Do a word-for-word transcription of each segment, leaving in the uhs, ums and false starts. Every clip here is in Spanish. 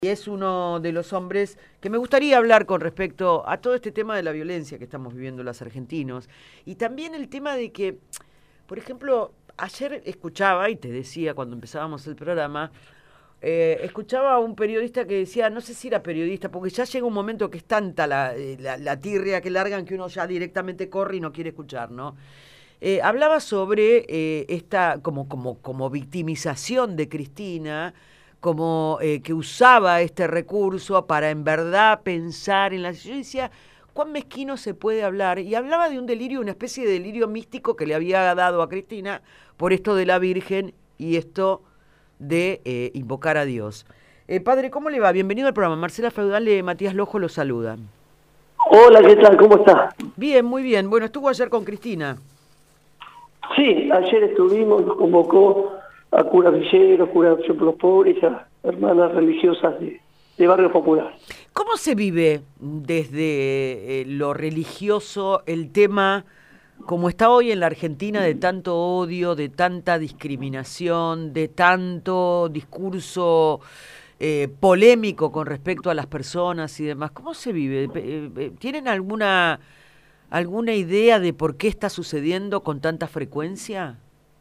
Y es uno de los hombres que me gustaría hablar con respecto a todo este tema de la violencia que estamos viviendo los argentinos. Y también el tema de que, por ejemplo, ayer escuchaba, y te decía cuando empezábamos el programa, eh, escuchaba a un periodista que decía, no sé si era periodista, porque ya llega un momento que es tanta la, eh, la, la tirria que largan que uno ya directamente corre y no quiere escuchar, ¿no? Eh, hablaba sobre eh, esta como, como, como victimización de Cristina, como eh, que usaba este recurso para en verdad pensar en la... Yo decía, ¿cuán mezquino se puede hablar? Y hablaba de un delirio, una especie de delirio místico que le había dado a Cristina por esto de la Virgen y esto de eh, invocar a Dios. Eh, padre, ¿cómo le va? Bienvenido al programa. Marcela Feudal de Matías Lojo lo saluda. Hola, ¿qué tal? ¿Cómo está? Bien, muy bien. Bueno, estuvo ayer con Cristina. Sí, ayer estuvimos, nos convocó a curas villeros, curas de los pobres, a hermanas religiosas de, de Barrio Popular. ¿Cómo se vive desde eh, lo religioso el tema, como está hoy en la Argentina, de tanto odio, de tanta discriminación, de tanto discurso eh, polémico con respecto a las personas y demás? ¿Cómo se vive? Eh, eh, ¿Tienen alguna, alguna idea de por qué está sucediendo con tanta frecuencia?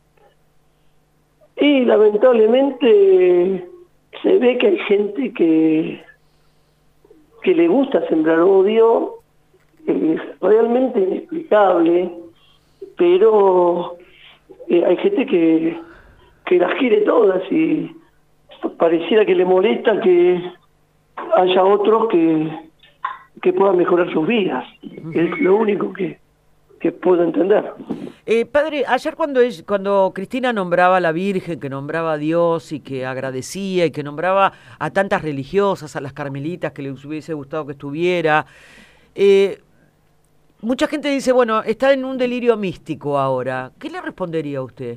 Y lamentablemente se ve que hay gente que, que le gusta sembrar odio, es realmente inexplicable, pero eh, hay gente que, que las quiere todas y pareciera que le molesta que haya otros que, que puedan mejorar sus vidas. Uh-huh. Es lo único que, que puedo entender. Eh, padre, ayer cuando, es, cuando Cristina nombraba a la Virgen, que nombraba a Dios y que agradecía y que nombraba a tantas religiosas, a las carmelitas que les hubiese gustado que estuviera, eh, mucha gente dice, bueno, está en un delirio místico ahora. ¿Qué le respondería a usted?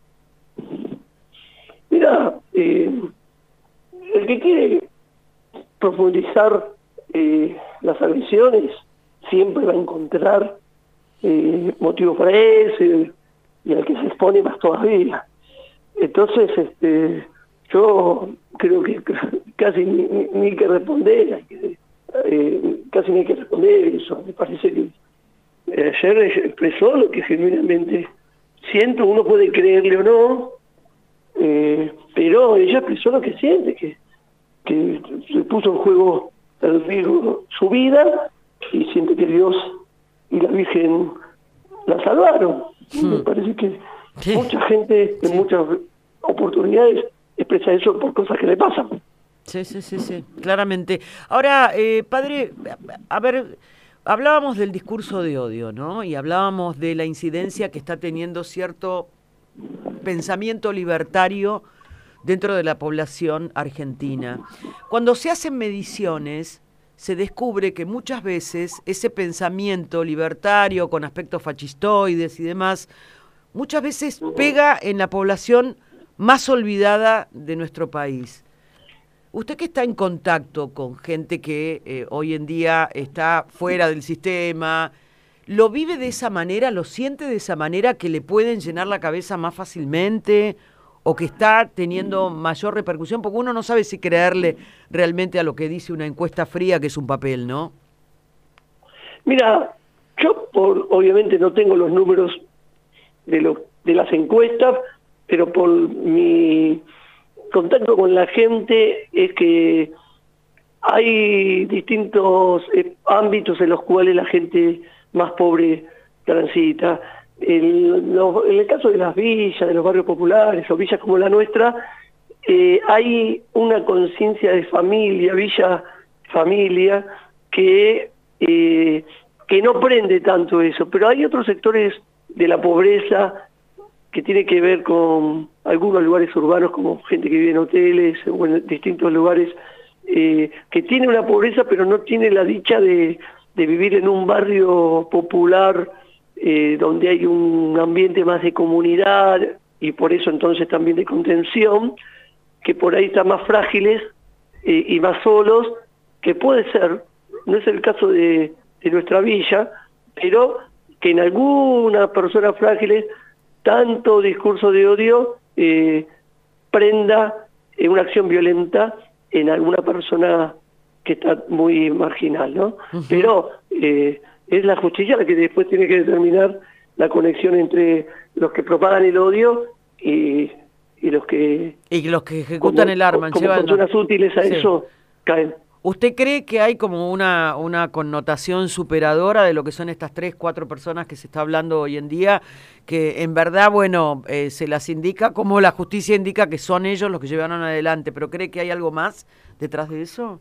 Mira, eh, el que quiere profundizar eh, las agresiones siempre va a encontrar eh, motivos para eso y, y al que se expone más todavía. Entonces, este, yo creo que casi ni, ni, ni hay que responder, hay que, eh, casi ni hay que responder eso. Me parece que eh, ayer expresó lo que genuinamente siento, uno puede creerle o no, eh, pero ella expresó lo que siente, que, que se puso en juego el riesgo su vida y siente que Dios y la Virgen la salvaron. Sí. Me parece que sí. Mucha gente en sí. muchas oportunidades expresa eso por cosas que le pasan. Sí, sí, sí, sí, claramente. Ahora, eh, padre, a ver, hablábamos del discurso de odio, ¿no? Y hablábamos de la incidencia que está teniendo cierto pensamiento libertario dentro de la población argentina. Cuando se hacen mediciones, se descubre que muchas veces ese pensamiento libertario con aspectos fascistoides y demás, muchas veces pega en la población más olvidada de nuestro país. Usted que está en contacto con gente que eh, hoy en día está fuera del sistema, ¿lo vive de esa manera, lo siente de esa manera que le pueden llenar la cabeza más fácilmente o que está teniendo mayor repercusión? Porque uno no sabe si creerle realmente a lo que dice una encuesta fría, que es un papel, ¿no? Mira, yo por, obviamente no tengo los números de, lo, de las encuestas, pero por mi contacto con la gente es que hay distintos eh, ámbitos en los cuales la gente más pobre transita. El, lo, en el caso de las villas, de los barrios populares o villas como la nuestra, eh, hay una conciencia de familia, villa familia, que, eh, que no prende tanto eso, pero hay otros sectores de la pobreza que tiene que ver con algunos lugares urbanos, como gente que vive en hoteles o en distintos lugares, eh, que tiene una pobreza pero no tiene la dicha de, de vivir en un barrio popular eh, donde hay un ambiente más de comunidad y por eso entonces también de contención, que por ahí están más frágiles eh, y más solos, que puede ser, no es el caso de, de nuestra villa, pero que en algunas personas frágiles tanto discurso de odio eh, prenda eh, una acción violenta en alguna persona que está muy marginal, ¿no? Uh-huh. Pero eh, es la justicia la que después tiene que determinar la conexión entre los que propagan el odio y, y los que... Y los que ejecutan como, el arma. Como llevan, personas útiles a sí. eso, caen. ¿Usted cree que hay como una, una connotación superadora de lo que son estas tres, cuatro personas que se está hablando hoy en día, que en verdad, bueno, eh, se las indica como la justicia indica que son ellos los que llevaron adelante, pero cree que hay algo más detrás de eso?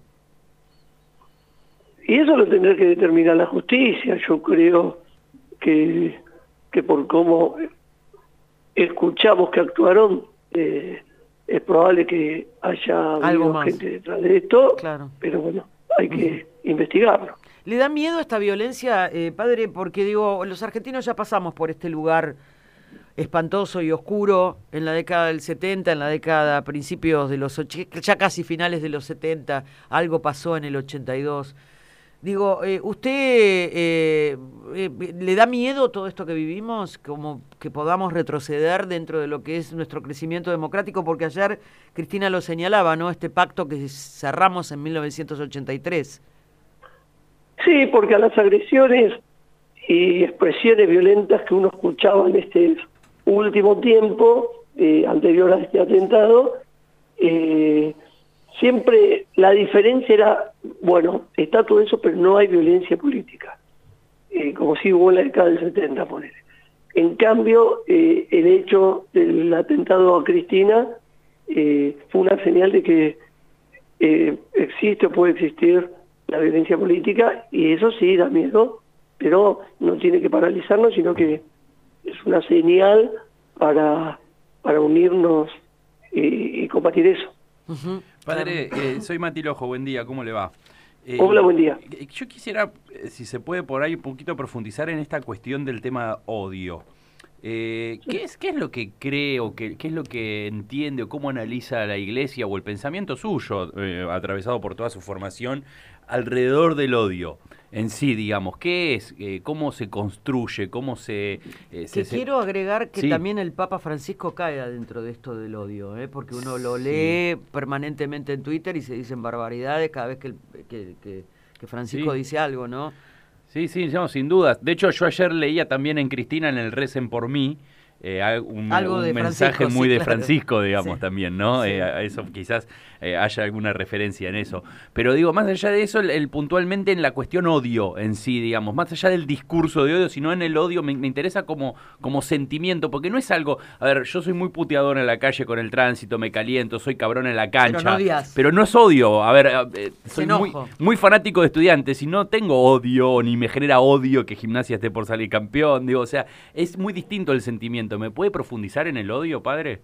Y eso lo tendrá que determinar la justicia. Yo creo que, que por cómo escuchamos que actuaron, eh, es probable que haya habido gente detrás de esto, claro. Pero bueno, hay que uh-huh. investigarlo. ¿Le da miedo esta violencia, eh, padre? Porque digo, los argentinos ya pasamos por este lugar espantoso y oscuro en la década del setenta, en la década a principios de los ochenta, ya casi finales de los setenta, algo pasó en el ochenta y dos. Digo, eh, ¿usted eh, eh, le da miedo todo esto que vivimos? Como que podamos retroceder dentro de lo que es nuestro crecimiento democrático, porque ayer Cristina lo señalaba, ¿no? Este pacto que cerramos en mil novecientos ochenta y tres. Sí, porque a las agresiones y expresiones violentas que uno escuchaba en este último tiempo, eh, anterior a este atentado, eh, siempre la diferencia era, bueno, está todo eso, pero no hay violencia política, eh, como si hubo en la década del setenta, ponele. En cambio, eh, el hecho del atentado a Cristina eh, fue una señal de que eh, existe o puede existir la violencia política, y eso sí da miedo, pero no tiene que paralizarnos, sino que es una señal para, para unirnos y, y combatir eso. Uh-huh. Padre, eh, soy Mati Lojo, buen día, ¿cómo le va? Eh, Hola, buen día. Yo quisiera, si se puede por ahí un poquito profundizar en esta cuestión del tema odio. Eh, ¿qué es, qué es lo que cree o qué, qué es lo que entiende o cómo analiza la Iglesia o el pensamiento suyo, eh, atravesado por toda su formación, alrededor del odio en sí, digamos? ¿Qué es? Eh, ¿Cómo se construye? ¿Cómo se...? Eh, se, se... Quiero agregar que sí. También el Papa Francisco cae adentro de esto del odio, ¿eh? Porque uno lo sí. lee permanentemente en Twitter y se dicen barbaridades cada vez que, el, que, que, que Francisco sí. dice algo, ¿no? Sí, sí, no, sin duda. De hecho, yo ayer leía también en Cristina, en el Recen por mí, eh, un, Algo un de mensaje Francisco, muy sí, de claro. Francisco, digamos, sí. también, ¿no? Sí. Eh, a eso quizás eh, haya alguna referencia en eso. Pero digo, más allá de eso, el, el puntualmente en la cuestión odio en sí, digamos, más allá del discurso de odio, sino en el odio, me, me interesa como, como sentimiento, porque no es algo, a ver, yo soy muy puteador en la calle con el tránsito, me caliento, soy cabrón en la cancha, pero no, odias. Pero no es odio, a ver, eh, soy muy, muy fanático de Estudiantes y no tengo odio, ni me genera odio que Gimnasia esté por salir campeón, digo, o sea, es muy distinto el sentimiento. ¿Me puede profundizar en el odio, padre?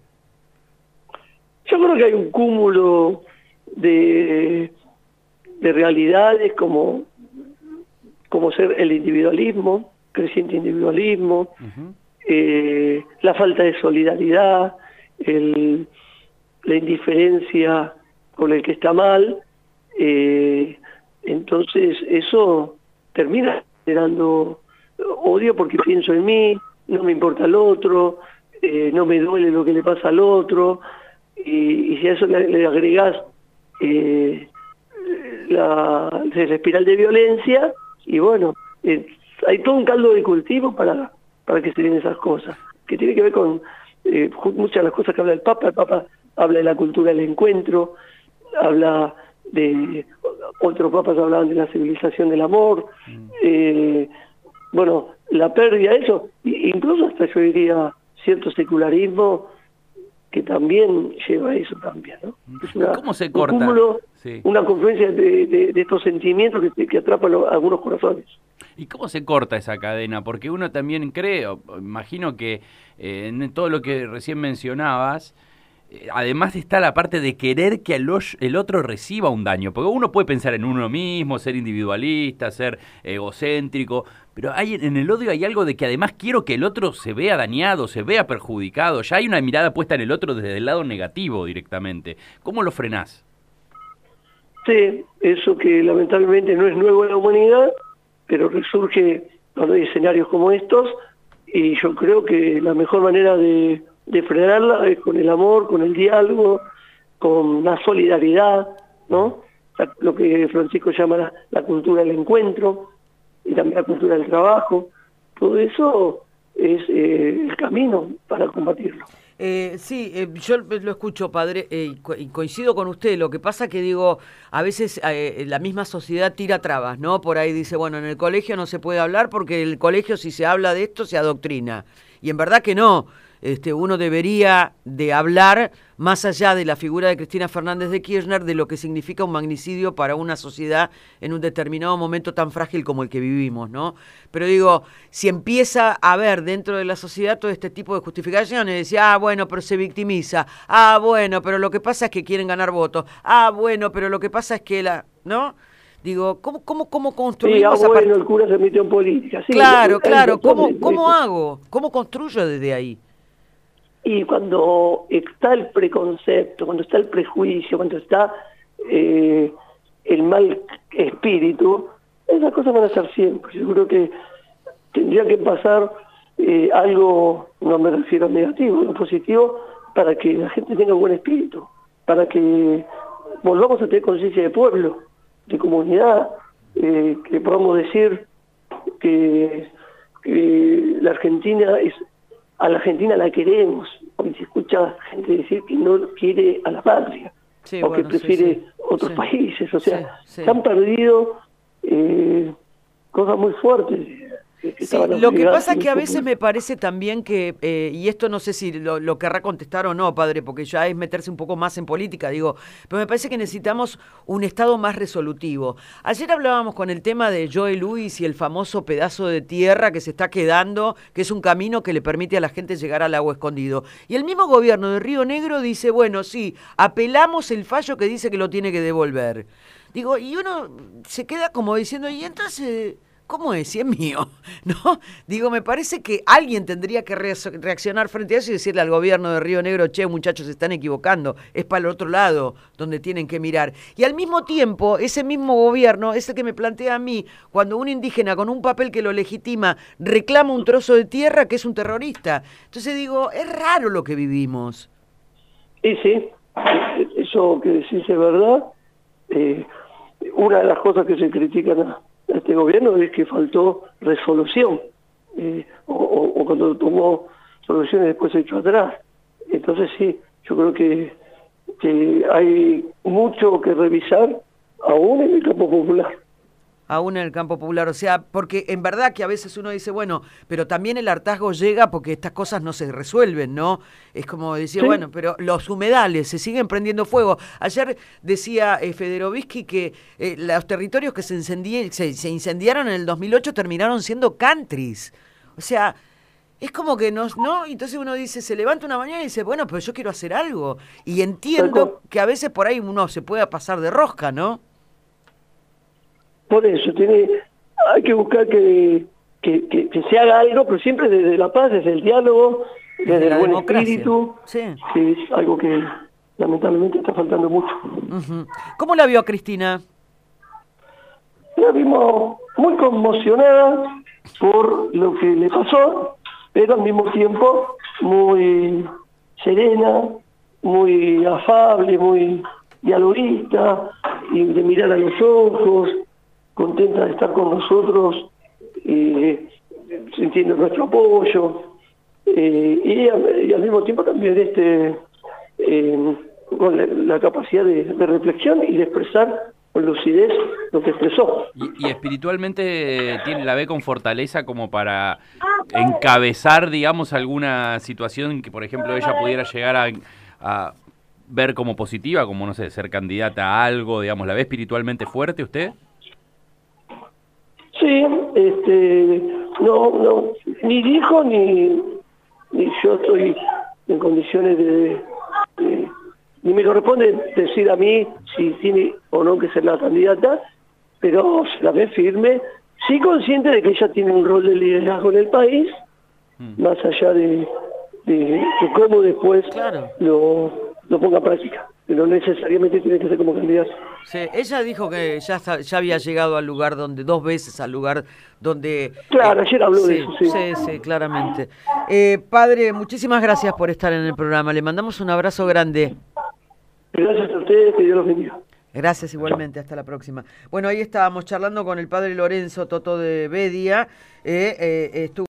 Yo creo que hay un cúmulo de, de realidades como, como ser el individualismo, creciente individualismo, uh-huh. eh, la falta de solidaridad, el, la indiferencia con el que está mal, eh, entonces eso termina generando odio porque pienso en mí, no me importa el otro, eh, no me duele lo que le pasa al otro, y, y si a eso le, le agregás eh, la, la espiral de violencia, y bueno, eh, hay todo un caldo de cultivo para, para que se den esas cosas, que tiene que ver con eh, muchas de las cosas que habla el Papa. El Papa habla de la cultura del encuentro, habla de, otros papas hablaban de la civilización del amor, mm. eh, bueno, la pérdida de eso, incluso hasta yo diría cierto secularismo que también lleva a eso también, ¿no? Es una, ¿Cómo se corta? Un cúmulo, sí. Una confluencia de, de, de estos sentimientos que, que atrapan a algunos corazones. ¿Y cómo se corta esa cadena? Porque uno también cree, imagino que eh, en todo lo que recién mencionabas, eh, además está la parte de querer que el, el otro reciba un daño, porque uno puede pensar en uno mismo, ser individualista, ser egocéntrico, pero hay, en el odio hay algo de que además quiero que el otro se vea dañado, se vea perjudicado, ya hay una mirada puesta en el otro desde el lado negativo directamente. ¿Cómo lo frenás? Sí, eso que lamentablemente no es nuevo en la humanidad, pero resurge cuando hay escenarios como estos, y yo creo que la mejor manera de, de frenarla es con el amor, con el diálogo, con la solidaridad, ¿no? La, lo que Francisco llama la, la cultura del encuentro y también la cultura del trabajo. Todo eso es eh, el camino para combatirlo. Eh, sí, eh, yo lo escucho, padre, eh, y, co y coincido con usted. Lo que pasa que digo, a veces eh, la misma sociedad tira trabas, ¿no? Por ahí dice, bueno, en el colegio no se puede hablar porque el colegio, si se habla de esto, se adoctrina. Y en verdad que no. Este, uno debería de hablar, más allá de la figura de Cristina Fernández de Kirchner, de lo que significa un magnicidio para una sociedad en un determinado momento tan frágil como el que vivimos, ¿no? Pero digo, si empieza a haber dentro de la sociedad todo este tipo de justificaciones, decía, ah, bueno, pero se victimiza, ah, bueno, pero lo que pasa es que quieren ganar votos, ah, bueno, pero lo que pasa es que la, ¿no? Digo, ¿cómo, cómo, cómo construimos? Sí, ah, bueno, el cura se metió en política. Sí, claro, hay, claro, hay ¿cómo, de, cómo de, hago? ¿Cómo construyo desde ahí? Y cuando está el preconcepto, cuando está el prejuicio, cuando está eh, el mal espíritu, esas cosas van a estar siempre. Yo creo que tendría que pasar eh, algo, no me refiero a negativo, a lo positivo, para que la gente tenga buen espíritu, para que volvamos a tener conciencia de pueblo, de comunidad, eh, que podamos decir que, que la Argentina es... A la Argentina la queremos. Hoy se escucha gente decir que no quiere a la patria, sí, o bueno, que prefiere sí, sí. otros sí. países. O sea, sí, sí. se han perdido eh, cosas muy fuertes. Que, que sí, lo que pasa es que a veces momento. me parece también que, eh, y esto no sé si lo, lo querrá contestar o no, padre, porque ya es meterse un poco más en política, digo, pero me parece que necesitamos un Estado más resolutivo. Ayer hablábamos con el tema de Joe Louis y el famoso pedazo de tierra que se está quedando, que es un camino que le permite a la gente llegar al agua escondido. Y el mismo gobierno de Río Negro dice, bueno, sí, apelamos el fallo que dice que lo tiene que devolver. Digo, y uno se queda como diciendo, y entonces... ¿Cómo es? Si es mío, ¿no? Digo, me parece que alguien tendría que reaccionar frente a eso y decirle al gobierno de Río Negro, che, muchachos, se están equivocando, es para el otro lado donde tienen que mirar. Y al mismo tiempo, ese mismo gobierno es el que me plantea a mí, cuando un indígena con un papel que lo legitima reclama un trozo de tierra, que es un terrorista. Entonces digo, es raro lo que vivimos. Y sí, eso que decís es verdad. Eh, una de las cosas que se critican a este gobierno es que faltó resolución, eh, o, o, o cuando tomó soluciones después se echó atrás. Entonces sí, yo creo que, que hay mucho que revisar aún en el campo popular. Aún en el campo popular, o sea, porque en verdad que a veces uno dice, bueno, pero también el hartazgo llega porque estas cosas no se resuelven, ¿no? Es como decir, ¿Sí? bueno, pero los humedales se siguen prendiendo fuego. Ayer decía eh, Federovisky que eh, los territorios que se, incendi se, se incendiaron en el dos mil ocho terminaron siendo countries. O sea, es como que nos, ¿no? Entonces uno dice, se levanta una mañana y dice, bueno, pero yo quiero hacer algo. Y entiendo que a veces por ahí uno se pueda pasar de rosca, ¿no? Por eso, tiene, hay que buscar que, que, que, que se haga algo, pero siempre desde la paz, desde el diálogo, desde, desde el buen democracia. Espíritu, sí. que es algo que lamentablemente está faltando mucho. Uh-huh. ¿Cómo la vio a Cristina? La vimos muy conmocionada por lo que le pasó, pero al mismo tiempo muy serena, muy afable, muy dialoguista, y de mirar a los ojos, contenta de estar con nosotros, eh, sintiendo nuestro apoyo, eh, y, a, y al mismo tiempo también este eh, con la, la capacidad de, de reflexión y de expresar con lucidez lo que expresó. Y, y espiritualmente tiene, la ve con fortaleza como para encabezar, digamos, alguna situación que, por ejemplo, ella pudiera llegar a, a ver como positiva, como, no sé, ser candidata a algo, digamos. ¿La ve espiritualmente fuerte usted? Sí, este, no, no, ni dijo ni, ni yo estoy en condiciones de, de, ni me corresponde decir a mí si tiene o no que ser la candidata, pero se la ve firme, sí consciente de que ella tiene un rol de liderazgo en el país, mm. más allá de, de, de cómo después claro. lo, lo ponga en práctica. Pero no necesariamente tiene que ser como candidato. Sí, ella dijo que ya ya había llegado al lugar donde, dos veces al lugar donde... Claro, eh, ayer habló sí, de eso, sí. Sí, sí, claramente. Eh, padre, muchísimas gracias por estar en el programa. Le mandamos un abrazo grande. Gracias a ustedes, que Dios los bendiga. Gracias igualmente, hasta la próxima. Bueno, ahí estábamos charlando con el padre Lorenzo Toto de Bedia, eh, eh, estuvo